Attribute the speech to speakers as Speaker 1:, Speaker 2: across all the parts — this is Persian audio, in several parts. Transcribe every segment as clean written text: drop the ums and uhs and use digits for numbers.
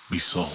Speaker 1: بیسان.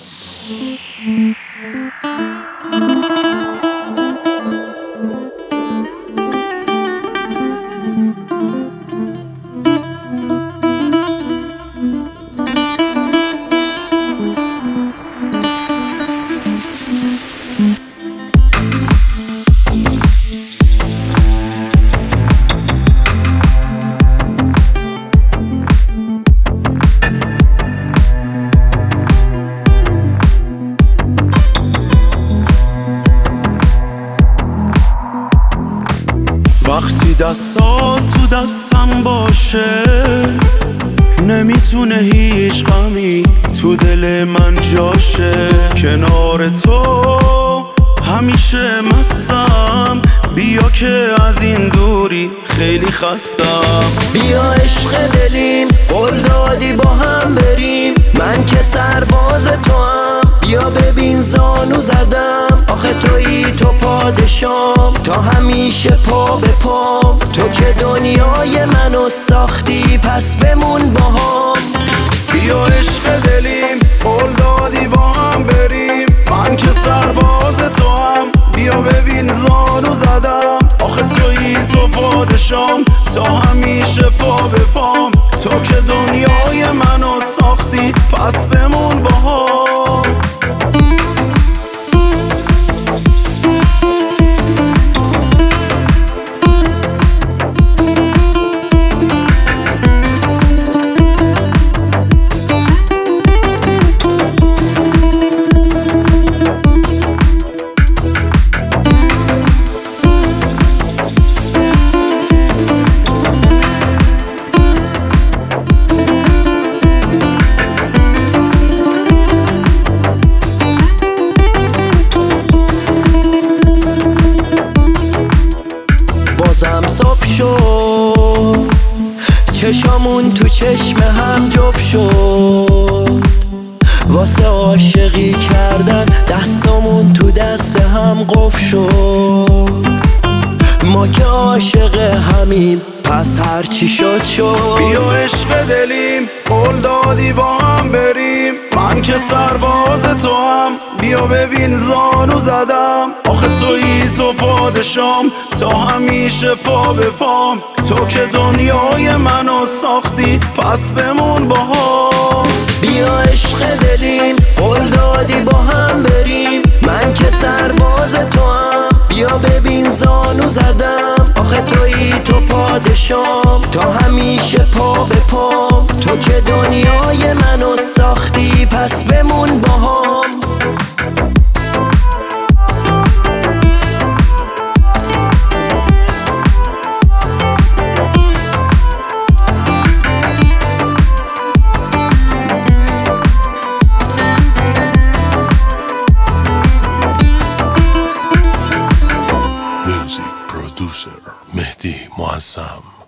Speaker 2: وقتی دستات تو دستم باشه نمیتونه هیچ غمی تو دل من جاشه. کنار تو همیشه مستم، بیا که از این دوری خیلی خستم.
Speaker 3: بیا عشق دلیم قول دادی با هم بریم، من که سرباز تو هم. بیا ببین زانو زدم، آخه تویی تو پادشام، تا همیشه پا به پام. تو که دنیای منو ساختی پس بمون با هم.
Speaker 2: بیا عشق دلیم قول دادی با هم بریم، من که سرباز تو هم. بیا ببین زانو زدم، آخه تویی تو پادشام، تا همیشه پا به پام. تو که دنیای منو ساختی پس بمون با هم.
Speaker 3: بازم صبح شد، چشامون تو چشم هم جفت شد. واسه عاشقی کردن دستامون تو دست هم قفل شد. ما که عاشق همیم پس هرچی شد شد.
Speaker 2: بیا عشق دلیم قول دادی با هم بریم، من که سرباز تو هم. بیا ببین زانو زدم، آخه تویی تو پادشام، تا همیشه پا به پام. تو که دنیای منو ساختی پس بمون با هم.
Speaker 3: بیا عشق دلیم قول دادی با هم بریم، من که سرباز تو هم. بیا ببین زانو زدم، آخه تویی تو پادشام، تا همیشه پا به پام. تو که دنیای منو ساختی پس بمون با هم.
Speaker 1: Music producer مهدی معظم.